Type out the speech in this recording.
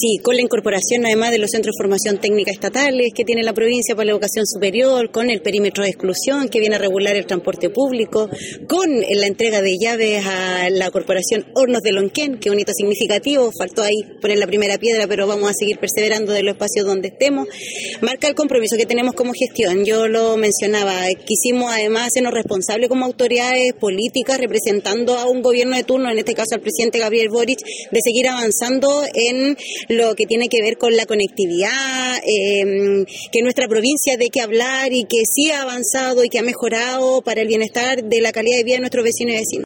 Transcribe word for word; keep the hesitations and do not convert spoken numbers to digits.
Sí, con la incorporación además de los centros de formación técnica estatales que tiene la provincia para la educación superior, con el perímetro de exclusión que viene a regular el transporte público, con la entrega de llaves a la corporación Hornos de Lonquén, que es un hito significativo, faltó ahí poner la primera piedra, pero vamos a seguir perseverando de los espacios donde estemos. Marca el compromiso que tenemos como gestión, yo lo mencionaba, quisimos además hacernos responsables como autoridades políticas representando a un gobierno de turno, en este caso al presidente Gabriel Boric, de seguir avanzando en lo que tiene que ver con la conectividad, eh, que nuestra provincia de qué hablar y que sí ha avanzado y que ha mejorado para el bienestar de la calidad de vida de nuestros vecinos y vecinas.